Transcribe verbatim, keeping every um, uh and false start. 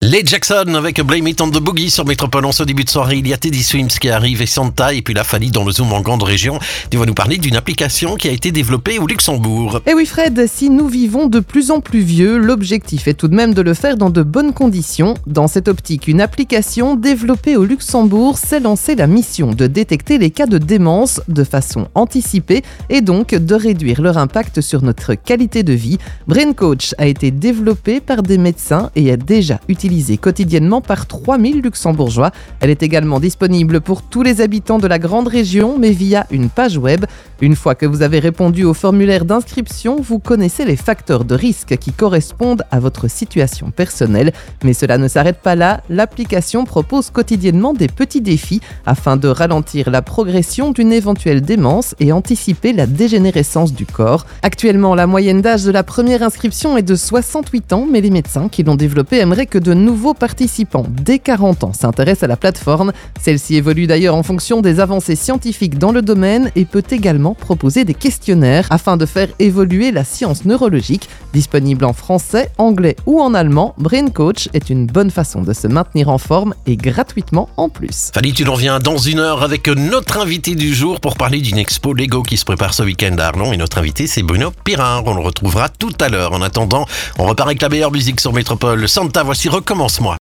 Les Jackson avec Blame It on the Boogie sur Métropole. En ce début de soirée, il y a Teddy Swims qui arrive et Santa et puis la Fanny dans le Zoom en grande région. Tu vas nous parler d'une application qui a été développée au Luxembourg. Et oui Fred, si nous vivons de plus en plus vieux, l'objectif est tout de même de le faire dans de bonnes conditions. Dans cette optique, une application développée au Luxembourg s'est lancée la mission de détecter les cas de démence de façon anticipée et donc de réduire leur impact sur notre qualité de vie. Brain Coach a été développée par des médecins et est déjà utilisée quotidiennement par trois mille luxembourgeois. Elle est également disponible pour tous les habitants de la grande région, mais via une page web. Une fois que vous avez répondu au formulaire d'inscription, vous connaissez les facteurs de risque qui correspondent à votre situation personnelle. Mais cela ne s'arrête pas là. L'application propose quotidiennement des petits défis afin de ralentir la progression d'une éventuelle démence et anticiper la dégénérescence du corps. Actuellement, la moyenne d'âge de la première inscription est de soixante-huit ans, mais les médecins qui l'ont développée aimeraient que de nouveaux participants dès quarante ans s'intéressent à la plateforme. Celle-ci évolue d'ailleurs en fonction des avancées scientifiques dans le domaine et peut également proposer des questionnaires afin de faire évoluer la science neurologique. Disponible en français, anglais ou en allemand, Brain Coach est une bonne façon de se maintenir en forme et gratuitement en plus. Fanny, tu en viens dans une heure avec notre invité du jour pour parler d'une expo Lego qui se prépare ce week-end à Arlon. Et notre invité, c'est Bruno Pirard. On le retrouvera tout à l'heure. En attendant, on repart avec la meilleure musique sur Métropole. Santa, voici Recommence-moi.